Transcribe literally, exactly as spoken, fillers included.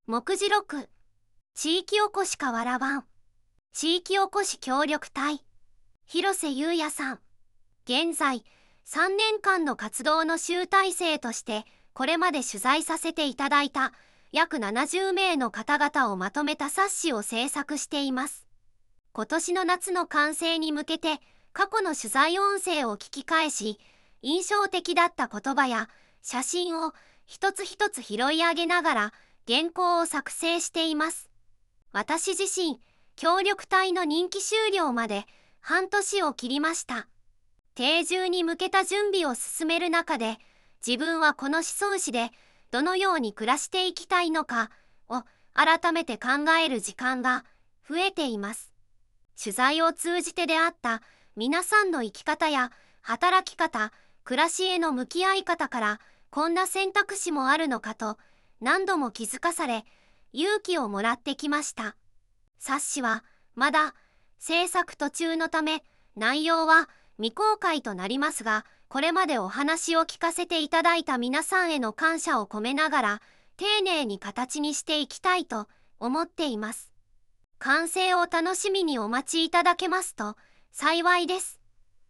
目次録、地域おこし河原湾、地域おこし協力隊、広瀬優也さん。現在、さんねんかんの活動の集大成として、これまで取材させていただいた約ななじゅうめいの方々をまとめた冊子を制作しています。今年の夏の完成に向けて、過去の取材音声を聞き返し、印象的だった言葉や写真を一つ一つ拾い上げながら原稿を作成しています。私自身、協力隊の任期終了まで半年を切りました。定住に向けた準備を進める中で、自分はこの子孫市でどのように暮らしていきたいのかを改めて考える時間が増えています。取材を通じて出会った皆さんの生き方や働き方、暮らしへの向き合い方からこんな選択肢もあるのかと何度も気づかされ、勇気をもらってきました。冊子はまだ制作途中のため内容は未公開となりますが、これまでお話を聞かせていただいた皆さんへの感謝を込めながら丁寧に形にしていきたいと思っています。完成を楽しみにお待ちいただけますと幸いです。